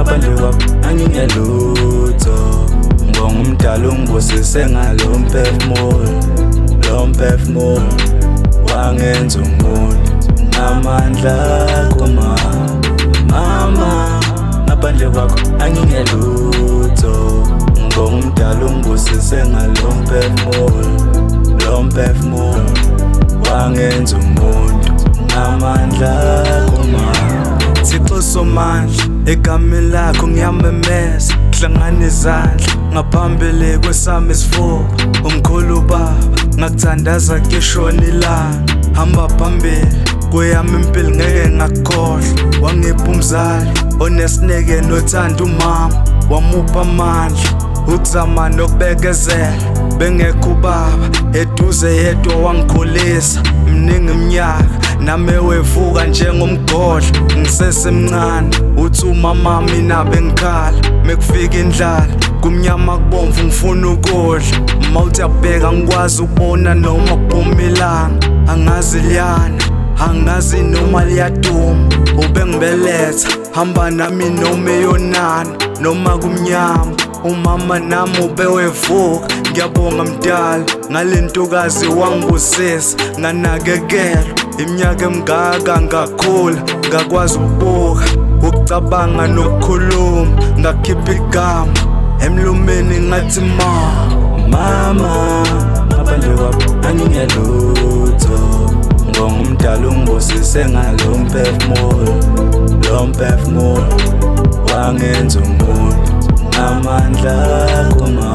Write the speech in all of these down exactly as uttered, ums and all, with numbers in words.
ngaphandle kwakho angingelutho. Ngibonga umdali ungibusise ngalo mphefumulo, lo mphefumulo wangenza umuntu ngamandla akho mama. Mama, ngaphandle kwakho angingelutho. Ngibonga umdali ungibusise ngalo mphefumulo, lo mphefumulo wangenza umuntu ngamandla akho mama. Thixo Somandla, egameni lakho ngiyamemeza, hlangana izandla ngaphambili kwesami isifuba. Umkhulu baba ngakuthandaza keshona ilanga, hamba phambili kweyami impilo ngeke ngakukhohlwa. Wangipha umzali onesineke nothanda umama, wamupha amandla ukuzama nokubekezela. Bengekho ubaba eduze yedwa wangikhulisa, mningi iminyaka nami wevuka njengomgodla ngisesemncane. Uthi umama mina bengikhala mekufika indlala, kumnyama kubomvu ngifuna ukudla. Mawuthi uyabheka ngikwazi ukubona noma kuphuma ilanga. Angazi liyana, angazi noma liyaduma, ubengibeletha hamba nami noma eyonana. Noma kumnyama umama nami ubewevuka. Ngiyabonga mdala ngale ntokazi wangibusisa, nganakekelwa iminyaka emingaka ngakhula. Ngakwazi ukubuka, ukucabanga nokukhuluma, ngakhipha igama emlumeni ngathi ma. Mama, ngaphandle kwakho angingelutho. Ngibonga umdali ungibusise ngalo mphefumulo, lo mphefumulo wangenza umuntu ngamandla akho mama.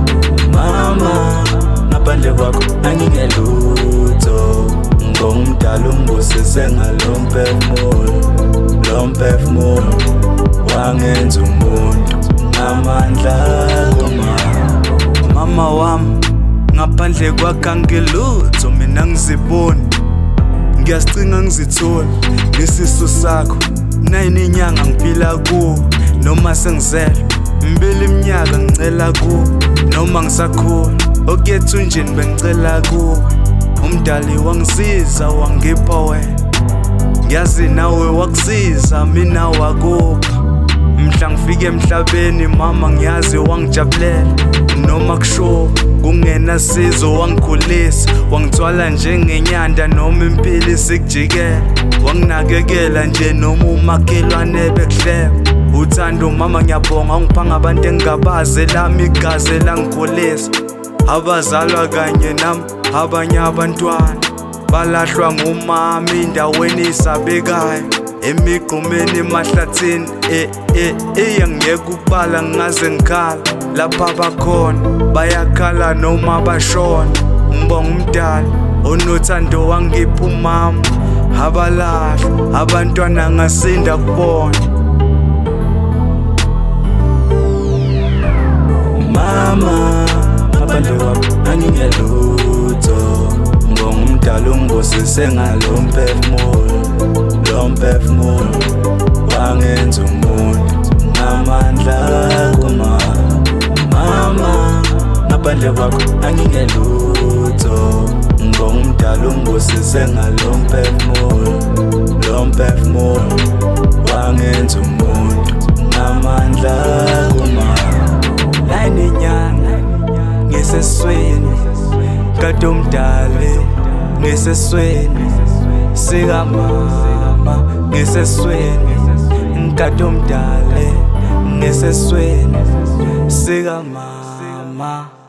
Mama, ngaphandle kwakho angingelutho. Ngibonga umdali ungibusise ngalo mphefumulo, lo mphefumulo wangenza umuntu ngamandla akho mama. Mama wami, ngaphandle kwakho angelutho, mina ngiziboni. Ngiyazicinga ngizithola ngesiso sakho, nine inyanga ngiphila kuwo. Noma sengizelwe mbili iminyaka ngicela kuwo, noma ngisakhula okuthunjini bengicela kuwo. Umdali wangisiza wangipha wena, ngiyazi nawe wakusiza mina wakupha. Mhla ngifike emhlabeni mama ngiyazi wangijabulela, noma kusho kungena sizo wangikhulisa. Wangithwala njengenyanda noma impilo isikujikela, wanginakekela nje noma umakhelwane bekuhleba. Uthando mama ngiyabonga ungipha ngabantu engingabazi, lami igazi langikhulisa. Abazalwa kanye nami abanye abantwana balahlwa ngumama endaweni isabekayo, emigqumeni emahlathini eh eh eyangiyeka ukubala ngaze ngikhala. Lapha bakhona bayakhala noma bashona. Ngibonga umdali onothando wangipha umama, abalahlwa abantwana ngasinda kubona. Mama, ngaphandle kwakho angingelutho. Ngibonga umdali ungibusise ngalo mphefumulo, lo mphefumulo wangenza umuntu ngamandla akho mama. Mama, ngaphandle kwakho angingelutho. Ngibonga umdali ungibusise ngalo mphefumulo, lo mphefumulo wangenza umuntu ngamandla akho mama. Nine inyanga ngisesweni kaDomdali, ngisesweni sikamama, ngisesweni kaDomdali, ngisesweni sikamama.